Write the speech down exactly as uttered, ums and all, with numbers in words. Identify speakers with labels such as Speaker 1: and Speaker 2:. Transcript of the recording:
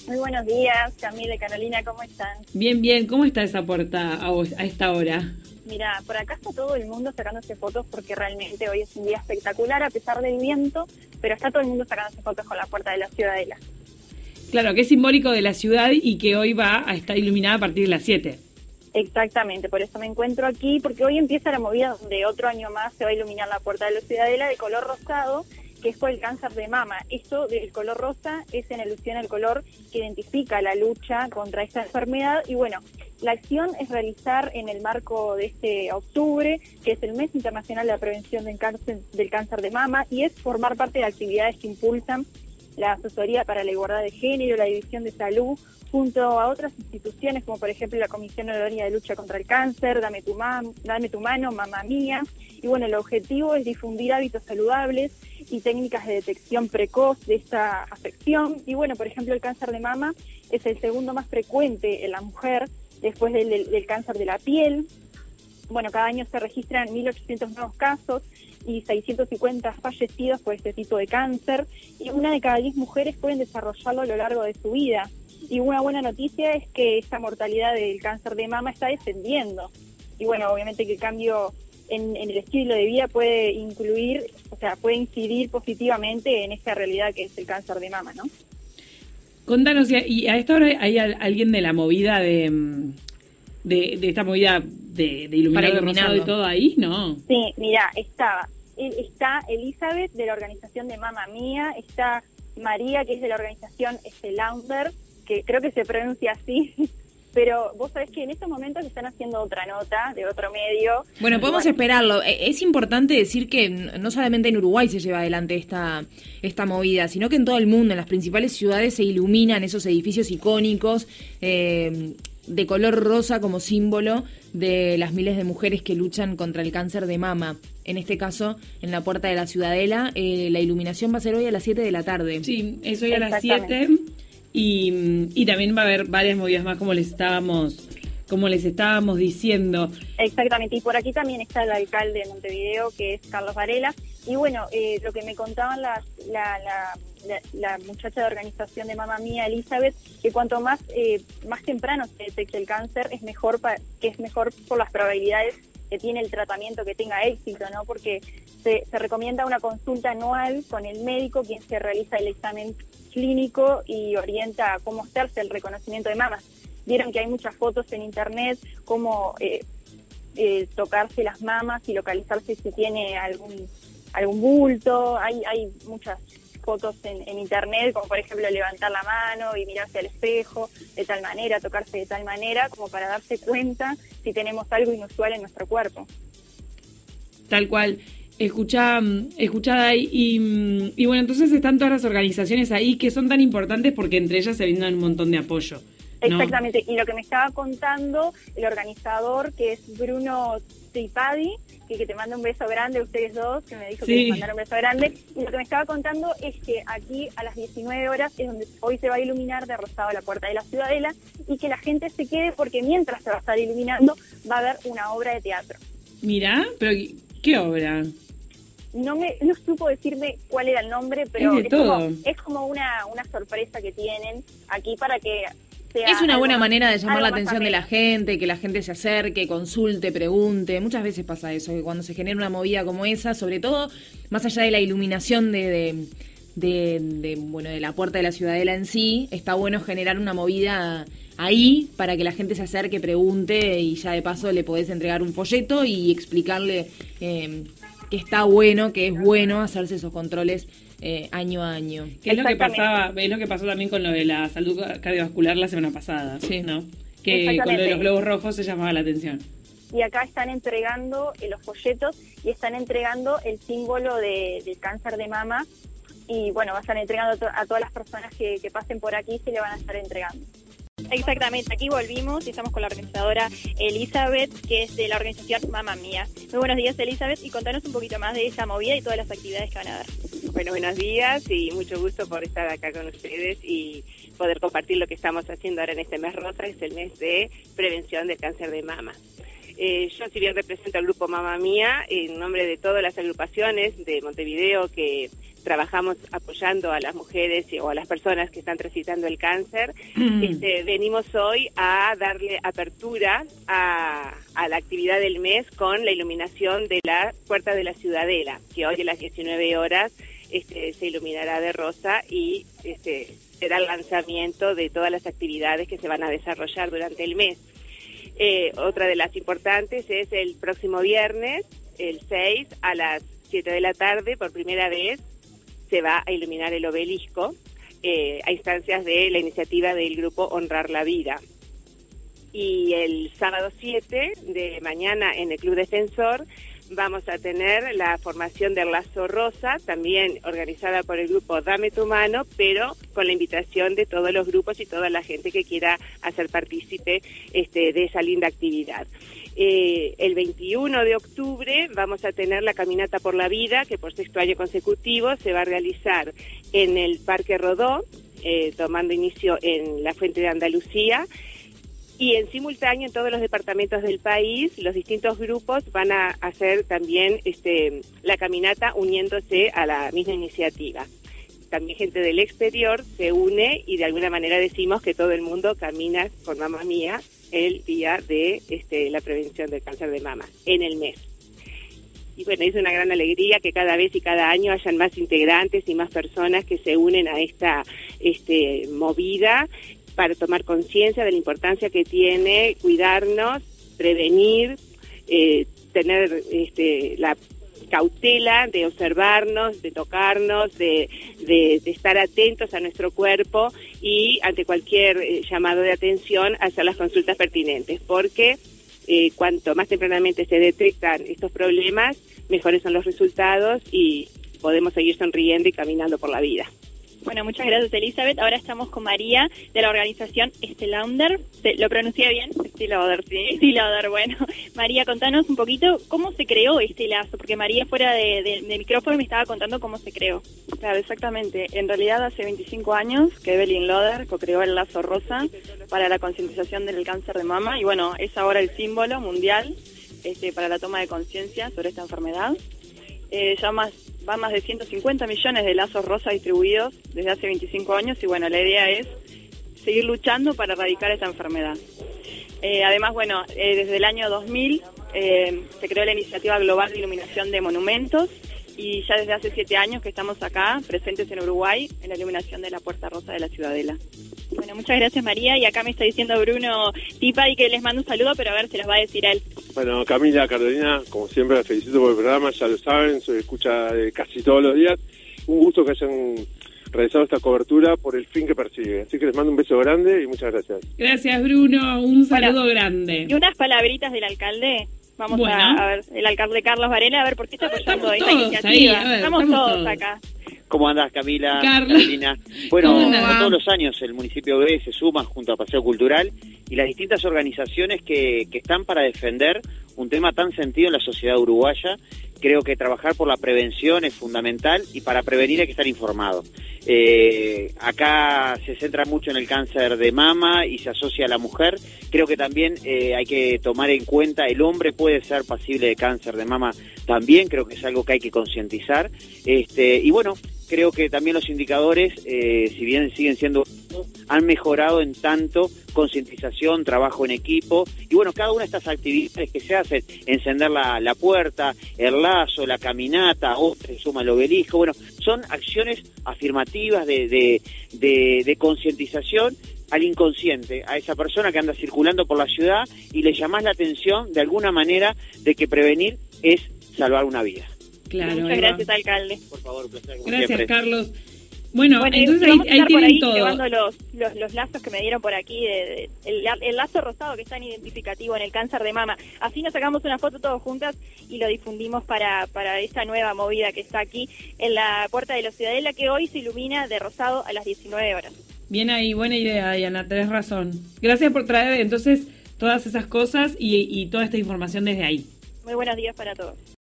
Speaker 1: Muy buenos días, Camila y Carolina, ¿cómo están?
Speaker 2: Bien, bien. ¿Cómo está esa puerta a, vos, a esta hora?
Speaker 1: Mira, por acá está todo el mundo sacándose fotos porque realmente hoy es un día espectacular a pesar del viento, pero está todo el mundo sacándose fotos con la puerta de la Ciudadela.
Speaker 2: Claro, que es simbólico de la ciudad y que hoy va a estar iluminada a partir de las siete.
Speaker 1: Exactamente, por eso me encuentro aquí, porque hoy empieza la movida donde otro año más se va a iluminar la puerta de la Ciudadela de color rosado, que es por el cáncer de mama. Esto del color rosa es en alusión al color que identifica la lucha contra esta enfermedad. Y bueno, la acción es realizar en el marco de este octubre, que es el Mes Internacional de la Prevención del Cáncer, del cáncer de mama, y es formar parte de actividades que impulsan la Asesoría para la Igualdad de Género, la División de Salud, junto a otras instituciones como por ejemplo la Comisión Honoraria de Lucha contra el Cáncer, Dame tu, mam, Dame tu Mano, Mamá Mía. Y bueno, el objetivo es difundir hábitos saludables y técnicas de detección precoz de esta afección. Y bueno, por ejemplo, el cáncer de mama es el segundo más frecuente en la mujer después del, del, del cáncer de la piel. Bueno, cada año se registran mil ochocientos nuevos casos y seiscientos cincuenta fallecidos por este tipo de cáncer, y una de cada diez mujeres pueden desarrollarlo a lo largo de su vida. Y una buena noticia es que esta mortalidad del cáncer de mama está descendiendo. Y bueno, obviamente que el cambio en, en el estilo de vida puede incluir, o sea, puede incidir positivamente en esta realidad que es el cáncer de mama, ¿no?
Speaker 2: Contanos, ¿y a esta hora hay alguien de la movida de, de, de esta movida de, de iluminado rosado y todo ahí? ¿No?
Speaker 1: Sí, mira, estaba, está Elizabeth de la organización de Mamá Mía, está María, que es de la organización Estelaunder, que creo que se pronuncia así, pero vos sabés que en estos momentos están haciendo otra nota de otro medio.
Speaker 3: Bueno, podemos bueno. esperarlo. Es importante decir que no solamente en Uruguay se lleva adelante esta, esta movida, sino que en todo el mundo, en las principales ciudades se iluminan esos edificios icónicos eh, de color rosa como símbolo de las miles de mujeres que luchan contra el cáncer de mama. En este caso, en la puerta de la Ciudadela, eh, la iluminación va a ser hoy a las siete de la tarde.
Speaker 2: Sí, es hoy a las siete. Y, y también va a haber varias movidas más, como les estábamos como les estábamos diciendo.
Speaker 1: Exactamente, y por aquí también está el alcalde de Montevideo, que es Carlos Varela. Y bueno, eh, lo que me contaban las, la, la, la, la muchacha de organización de Mamá Mía, Elizabeth, que cuanto más eh, más temprano se detecte el cáncer, es mejor pa, que es mejor por las probabilidades que tiene el tratamiento, que tenga éxito, ¿no? Porque se, se recomienda una consulta anual con el médico, quien se realiza el examen clínico y orienta a cómo hacerse el reconocimiento de mamas. Vieron que hay muchas fotos en internet, cómo eh, eh, tocarse las mamas y localizarse si tiene algún algún bulto. Hay hay muchas fotos en, en internet, como por ejemplo levantar la mano y mirarse al espejo de tal manera, tocarse de tal manera, como para darse cuenta si tenemos algo inusual en nuestro cuerpo.
Speaker 2: Tal cual. Escuchá, escuchá ahí, y, y bueno, entonces están todas las organizaciones ahí que son tan importantes porque entre ellas se brindan un montón de apoyo, ¿no?
Speaker 1: Exactamente, y lo que me estaba contando el organizador, que es Bruno Tripadi, que, que te manda un beso grande, ustedes dos, que me dijo sí. que les mandara un beso grande, y lo que me estaba contando es que aquí a las diecinueve horas es donde hoy se va a iluminar de rosado la puerta de la Ciudadela, y que la gente se quede porque mientras se va a estar iluminando va a haber una obra de teatro.
Speaker 2: Mirá, pero ¿qué obra?
Speaker 1: No me no supo decirme cuál era el nombre, pero
Speaker 2: es, de
Speaker 1: es,
Speaker 2: todo.
Speaker 1: como, es como una, una sorpresa que tienen aquí para que sea...
Speaker 3: Es una buena
Speaker 1: más,
Speaker 3: manera de llamar la atención de la gente, que la gente se acerque, consulte, pregunte. Muchas veces pasa eso, que cuando se genera una movida como esa, sobre todo más allá de la iluminación de, de, de, de, bueno, de la puerta de la Ciudadela en sí, está bueno generar una movida ahí para que la gente se acerque, pregunte, y ya de paso le podés entregar un folleto y explicarle... Eh, que está bueno, que es bueno hacerse esos controles eh, año a año.
Speaker 2: Que es lo que pasaba, es lo que pasó también con lo de la salud cardiovascular la semana pasada, sí, ¿no? Que con lo de los globos rojos se llamaba la atención.
Speaker 1: Y acá están entregando eh, los folletos y están entregando el símbolo de, del cáncer de mama, y bueno, van a estar entregando a, to- a todas las personas que, que pasen por aquí, se le van a estar entregando. Exactamente, aquí volvimos y estamos con la organizadora Elizabeth, que es de la organización Mamá Mía. Muy buenos días, Elizabeth, y contanos un poquito más de esa movida y todas las actividades que van a dar.
Speaker 4: Bueno, buenos días y mucho gusto por estar acá con ustedes y poder compartir lo que estamos haciendo ahora en este mes rosa, que es el mes de prevención del cáncer de mama. Eh, yo, si bien represento al grupo Mamá Mía, en nombre de todas las agrupaciones de Montevideo que trabajamos apoyando a las mujeres o a las personas que están transitando el cáncer,
Speaker 2: Mm.
Speaker 4: este, venimos hoy a darle apertura a, a la actividad del mes con la iluminación de la Puerta de la Ciudadela, que hoy a las diecinueve horas este, se iluminará de rosa y este, será el lanzamiento de todas las actividades que se van a desarrollar durante el mes. Eh, otra de las importantes es el próximo viernes, el seis, a las siete de la tarde, por primera vez, se va a iluminar el obelisco eh, a instancias de la iniciativa del grupo Honrar la Vida. Y el sábado siete de mañana en el Club Defensor vamos a tener la formación del Lazo Rosa, también organizada por el grupo Dame tu Mano, pero con la invitación de todos los grupos y toda la gente que quiera hacer partícipe este, de esa linda actividad. Eh, el veintiuno de octubre vamos a tener la Caminata por la Vida, que por sexto año consecutivo se va a realizar en el Parque Rodó, eh, tomando inicio en la Fuente de Andalucía. Y en simultáneo en todos los departamentos del país, los distintos grupos van a hacer también este, la caminata uniéndose a la misma iniciativa. También gente del exterior se une y de alguna manera decimos que todo el mundo camina con Mamá Mía el día de este, la prevención del cáncer de mama, en el mes. Y bueno, es una gran alegría que cada vez y cada año hayan más integrantes y más personas que se unen a esta este, movida para tomar conciencia de la importancia que tiene cuidarnos, prevenir, eh, tener este, la cautela de observarnos, de tocarnos, de, de, de estar atentos a nuestro cuerpo y ante cualquier eh, llamado de atención hacer las consultas pertinentes, porque eh, cuanto más tempranamente se detectan estos problemas, mejores son los resultados y podemos seguir sonriendo y caminando por la vida.
Speaker 1: Bueno, muchas gracias, Elizabeth. Ahora estamos con María de la organización Estée Lauder. ¿Lo pronuncié bien? Estée Lauder, sí. Estée Lauder, bueno. María, contanos un poquito cómo se creó este lazo, porque María fuera de, de, de micrófono me estaba contando cómo se creó.
Speaker 5: Claro, exactamente. En realidad hace veinticinco años que Evelyn Lauder co-creó el Lazo Rosa para la concientización del cáncer de mama y bueno, es ahora el símbolo mundial este, para la toma de conciencia sobre esta enfermedad. Eh, ya más, van más de ciento cincuenta millones de lazos rosas distribuidos desde hace veinticinco años y bueno, la idea es seguir luchando para erradicar esta enfermedad. Eh, además, bueno, eh, desde el año dos mil eh, se creó la Iniciativa Global de Iluminación de Monumentos y ya desde hace siete años que estamos acá, presentes en Uruguay, en la iluminación de la Puerta Rosa de la Ciudadela.
Speaker 1: Bueno, muchas gracias, María, y acá me está diciendo Bruno Tipari que les mando un saludo, pero a ver, se los va a decir a él.
Speaker 6: Bueno, Camila, Carolina, como siempre, la felicito por el programa, ya lo saben, se escucha eh, casi todos los días. Un gusto que hayan realizado esta cobertura por el fin que persigue. Así que les mando un beso grande y muchas gracias.
Speaker 2: Gracias, Bruno, un saludo
Speaker 1: Bueno,
Speaker 2: grande.
Speaker 1: Y unas palabritas del alcalde. Vamos
Speaker 2: Bueno.
Speaker 1: a, a ver, el alcalde Carlos Varela, a ver por qué está apoyando
Speaker 2: Estamos
Speaker 1: esta
Speaker 2: todos
Speaker 1: iniciativa.
Speaker 2: ahí, a ver,
Speaker 1: estamos,
Speaker 2: estamos
Speaker 1: todos
Speaker 2: todos.
Speaker 1: acá.
Speaker 7: ¿Cómo andás, Camila?
Speaker 2: Carla.
Speaker 7: Carolina. Bueno,
Speaker 2: ¿Cómo
Speaker 7: como
Speaker 2: andás?
Speaker 7: todos los años el municipio B se suma junto a Paseo Cultural y las distintas organizaciones que, que están para defender un tema tan sentido en la sociedad uruguaya. Creo que trabajar por la prevención es fundamental y para prevenir hay que estar informado. Eh, acá se centra mucho en el cáncer de mama y se asocia a la mujer. Creo que también eh, hay que tomar en cuenta, el hombre puede ser pasible de cáncer de mama también, creo que es algo que hay que concientizar. Este, y bueno, creo que también los indicadores, eh, si bien siguen siendo, han mejorado en tanto concientización, trabajo en equipo, y bueno, cada una de estas actividades que se hacen, encender la, la puerta, el lazo, la caminata, otra se suma el obelisco, bueno, son acciones afirmativas de, de, de, de concientización al inconsciente, a esa persona que anda circulando por la ciudad y le llamás la atención de alguna manera de que prevenir es salvar una vida.
Speaker 2: Claro,
Speaker 1: Muchas
Speaker 2: ahí va.
Speaker 1: gracias, alcalde.
Speaker 7: Por favor, un placer, como
Speaker 2: Gracias,
Speaker 7: siempre.
Speaker 2: Carlos. Bueno,
Speaker 1: Bueno,
Speaker 2: entonces
Speaker 1: y
Speaker 2: ahí,
Speaker 1: vamos a
Speaker 2: ahí
Speaker 1: estar por
Speaker 2: tienen
Speaker 1: ahí
Speaker 2: todo.
Speaker 1: llevando los, los, los lazos que me dieron por aquí, de, de- el, la- el lazo rosado que es tan identificativo en el cáncer de mama. Así nos sacamos una foto todos juntas y lo difundimos para, para esta nueva movida que está aquí en la Puerta de la Ciudadela, que hoy se ilumina de rosado a las diecinueve horas.
Speaker 2: Bien ahí, buena idea, Diana, tenés razón. Gracias por traer entonces todas esas cosas y, y toda esta información desde ahí.
Speaker 1: Muy buenos días para todos.